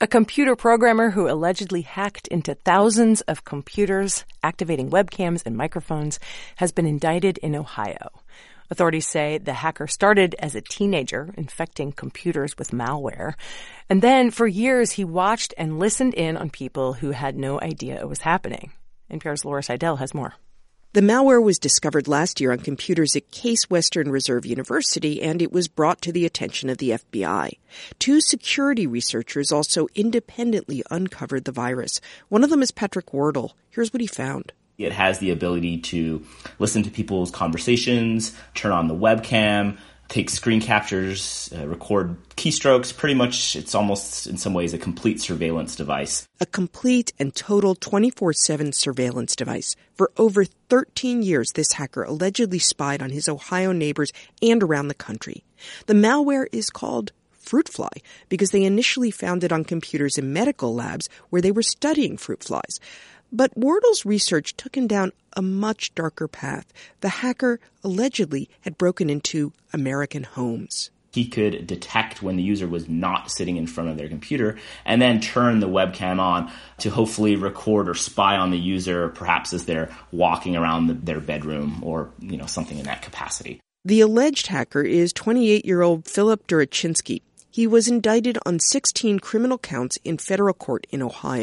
A computer programmer who allegedly hacked into thousands of computers, activating webcams and microphones, has been indicted in Ohio. Authorities say the hacker started as a teenager, infecting computers with malware. And then, for years, he watched and listened in on people who had no idea it was happening. NPR's Laura Seidel has more. The malware was discovered last year on computers at Case Western Reserve University, and it was brought to the attention of the FBI. Two security researchers also independently uncovered the virus. One of them is Patrick Wardle. Here's what he found. It has the ability to listen to people's conversations, turn on the webcam, take screen captures, record keystrokes. Pretty much, it's almost in some ways a complete surveillance device. A complete and total 24/7 surveillance device. For over 13 years, this hacker allegedly spied on his Ohio neighbors and around the country. The malware is called fruit fly because they initially found it on computers in medical labs where they were studying fruit flies. But Wardle's research took him down a much darker path. The hacker allegedly had broken into American homes. He could detect when the user was not sitting in front of their computer and then turn the webcam on to hopefully record or spy on the user, perhaps as they're walking around their bedroom or, something in that capacity. The alleged hacker is 28-year-old Philip Durachinsky. He was indicted on 16 criminal counts in federal court in Ohio.